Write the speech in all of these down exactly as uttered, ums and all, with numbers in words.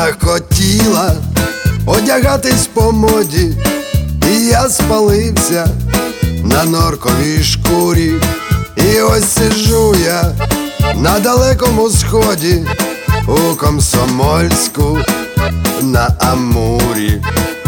захотіла одягатись по моді, і я спалився на норковій шкурі. І ось сиджу я на далекому сході, у Комсомольську на Амурі.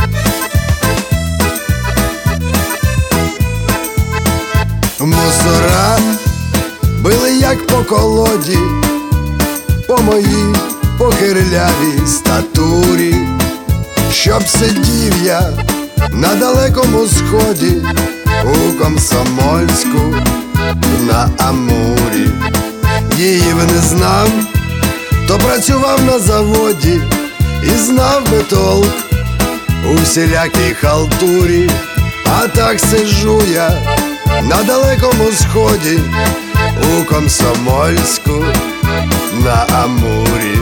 Мусора били як по колоді, по моїй похирлявій статурі. Щоб сидів я на далекому сході, у Комсомольську на Амурі. Її б не знав, то працював на заводі і знав би толк у всілякій халтурі. А так сиджу я на далекому сході, у Комсомольську на Амурі.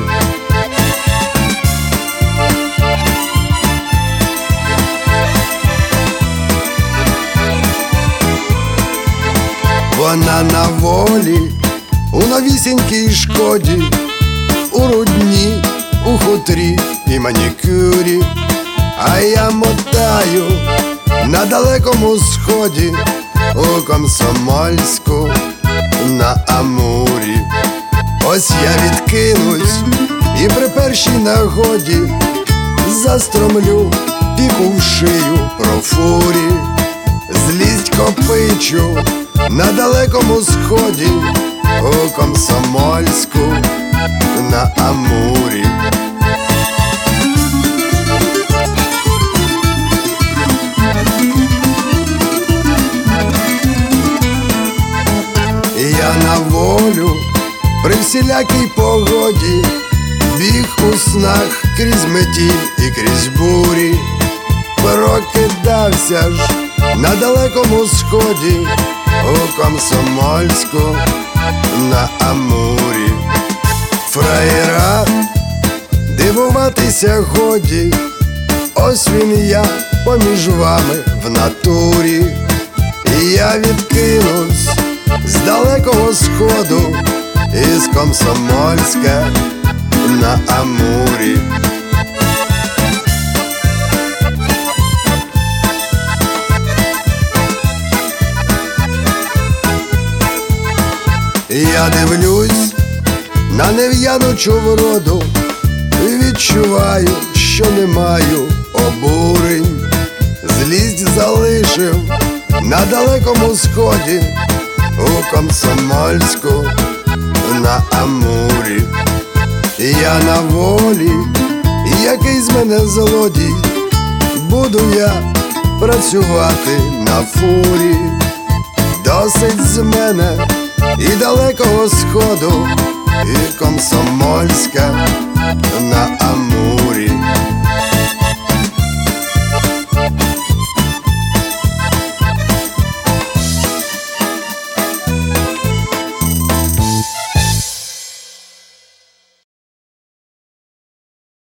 Вона на волі у новісінькій шкоді, у рудні, у хутрі і манікюрі. А я мотаю на далекому сході, у Комсомольську на Амурі. Ось я відкинусь і при першій нагоді застромлю піку в шию профурі. Злість копичу на далекому сході, у Комсомольську на Амурі. Я на волю при всілякій погоді біг у снах крізь метіль і крізь бурі. Прокидався ж на далекому сході, у Комсомольську на Амурі. Фраєра дивуватися годі, ось він я поміж вами в натурі. І я відкинусь з далекого сходу, із Комсомольська на Амурі. Я дивлюсь на нев'янучу вроду, відчуваю, що не маю обурень. Злість залишив на далекому сході, у Комсомольську на Амурі. Я на волі, який з мене злодій, буду я працювати на фурі. Досить з мене і далекого сходу, і Комсомольська на Амурі.